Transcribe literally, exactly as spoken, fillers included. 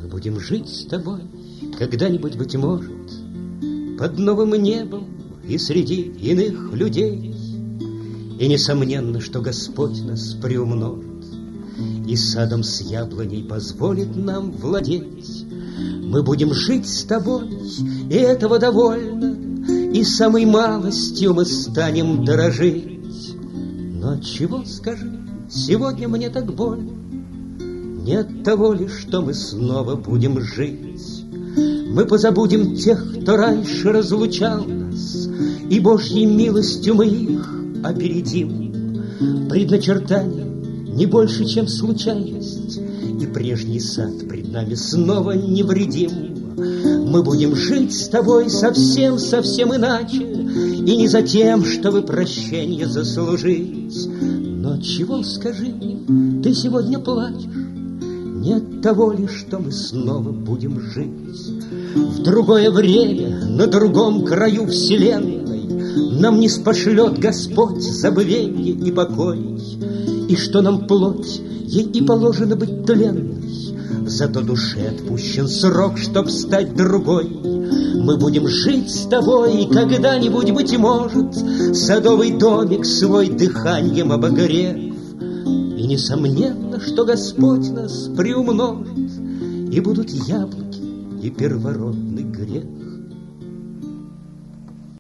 Мы будем жить с тобой когда-нибудь, быть может, под новым небом и среди иных людей. И несомненно, что Господь нас приумножит и садом с яблоней позволит нам владеть. Мы будем жить с тобой, и этого довольно, и самой малостью мы станем дорожить. Но отчего, скажи, сегодня мне так больно? Не от того ли, что мы снова будем жить? Мы позабудем тех, кто раньше разлучал нас, и Божьей милостью мы их опередим. Предначертание не больше, чем случайность, и прежний сад пред нами снова невредим. Мы будем жить с тобой совсем-совсем иначе, и не за тем, чтобы прощение заслужить. Но отчего, скажи мне, ты сегодня плачешь? Не от того ли, что мы снова будем жить? В другое время, на другом краю вселенной нам не спошлет Господь забвенье и покой, и что нам плоть, ей и положено быть тленной, зато душе отпущен срок, чтоб стать другой. Мы будем жить с тобой, и когда-нибудь, быть может, садовый домик свой дыханием обогрев. И несомненно, что Господь нас приумножит, и будут яблоки и первородный грех.